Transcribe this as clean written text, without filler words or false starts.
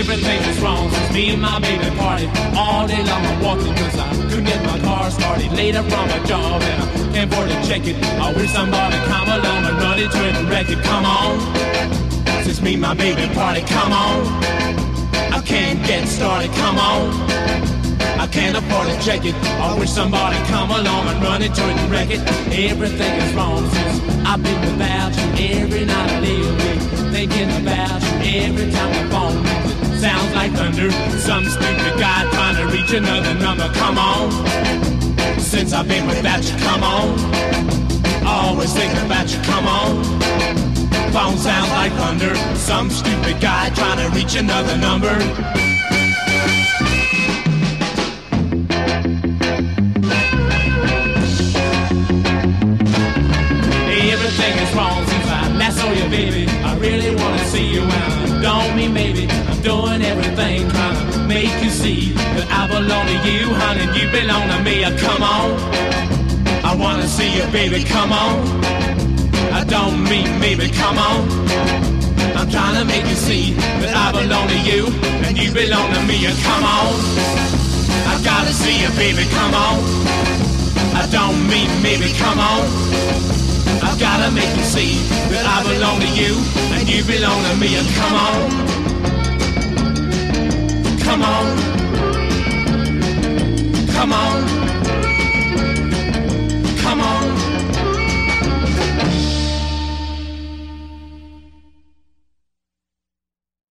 Everything is wrong since me and my baby party. All day long I'm walking cause I couldn't get my car started. Later from a job and I can't afford to check it. I wish somebody come along and run it to it and wreck it. Come on, since me and my baby party, come on. I can't get started, come on. I can't afford to check it. I wish somebody come along and run it to it and wreck it. Everything is wrong since I've been without you. Every night I lay awake thinking about you. Every time the phone rings it sounds like thunder. Some stupid guy trying to reach another number. Come on, since I've been without you, come on. Always thinking about you, come on. Phone sounds like thunder. Some stupid guy trying to reach another number. Everything is wrong since I last saw you, baby. I really wanna see you and I don't mean maybe. I'm doing everything trying to make you see that I belong to you, honey, and you belong to me. Come on, I wanna see you, baby, come on. I don't mean maybe, come on. I'm trying to make you see that I belong to you and you belong to me. Come on, I gotta see you, baby, come on. I don't mean maybe, come on. I've gotta make you see that I belong to you and you belong to me. Come on, come on, come on.